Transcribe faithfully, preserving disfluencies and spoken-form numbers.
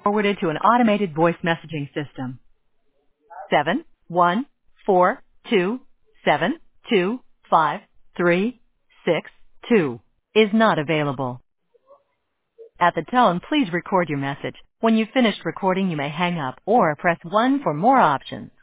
Forwarded to an automated voice messaging system. Seven one four two seven two five three six two is not available. At the tone, please record your message. When you've finished recording, you may hang up or press one for more options.